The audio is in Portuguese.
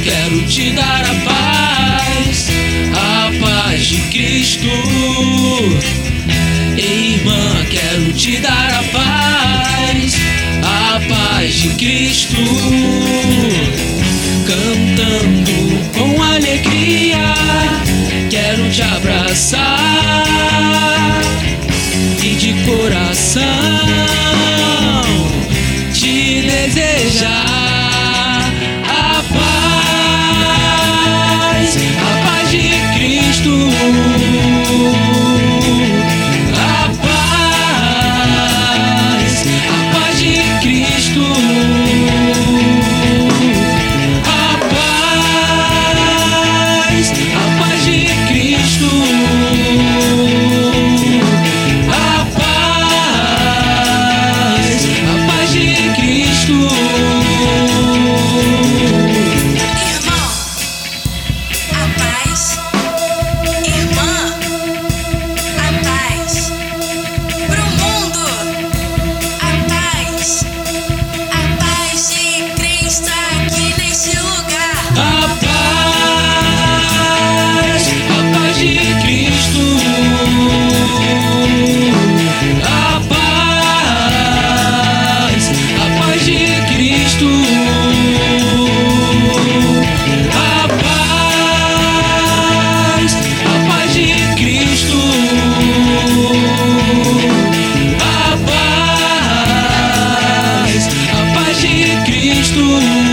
quero te dar a paz de Cristo. Irmã, quero te dar a paz de Cristo. Cantando com alegria, quero te abraçar e de coração te desejar a paz de Cristo. A paz de Cristo. A paz de Cristo. A paz de Cristo. Irmão, a paz. Irmã, a paz. Pro mundo, a paz de Cristo aqui nesse lugar. A paz de Cristo. A paz de Cristo. A paz de Cristo. A paz de Cristo.